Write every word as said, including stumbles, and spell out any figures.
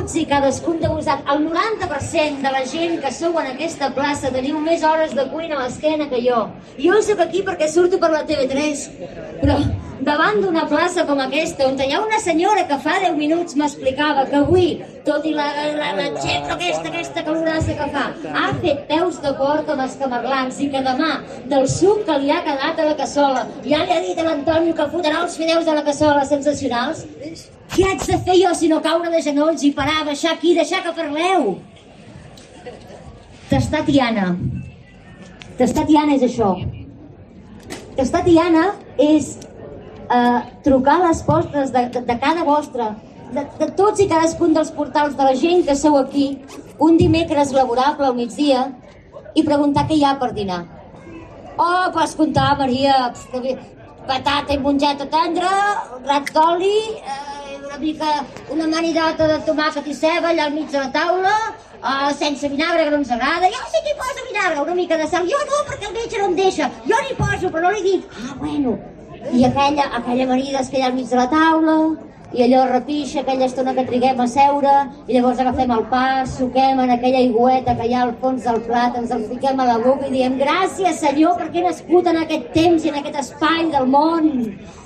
tots i cadascun de vosaltres, el noranta per cent de la gent que sou en aquesta plaça teniu més hores de cuina a l'esquena que jo. Jo soc aquí perquè surto per la T V tres, però davant d'una plaça com aquesta, on hi ha una senyora que fa deu minuts m'explicava que avui, tot i la, la, la xefa aquesta, aquesta calorassa que fa, ha fet peus de porc amb escamarlans i que demà, del suc que li ha quedat a la cassola, ja li ha dit a l'Antonio que fotrà els fideus de la cassola sensacionals. Què haig de fer jo si no caure de genolls i parar, baixar aquí, deixar que parleu? Tastar tiana. Tastar tiana és això. Tastar tiana és eh, trucar a les postres de, de, de cada vostre, de, de tots i cadascun dels portals de la gent que sou aquí, un dimecres laborable al migdia, i preguntar què hi ha per dinar. Oh, pots comptar, Maria, patata i mongeta tendra, rats d'oli, eh, una mica, una manidota de tomàquet i ceba allà al mig de la taula, uh, sense vinagre, que no ens agrada. Jo sí que hi poso vinagre, una mica de sal. Jo no, perquè el metge no em deixa. Jo n'hi poso, però no li dic. Ah, bueno. I aquella, aquella amanida es queda al mig de la taula, i allò repixa aquella estona que triguem a seure, i llavors agafem el pa, suquem en aquella aigüeta que hi ha al fons del plat, ens el fiquem a la boca i diem gràcies, Senyor, perquè he nascut en aquest temps i en aquest espai del món.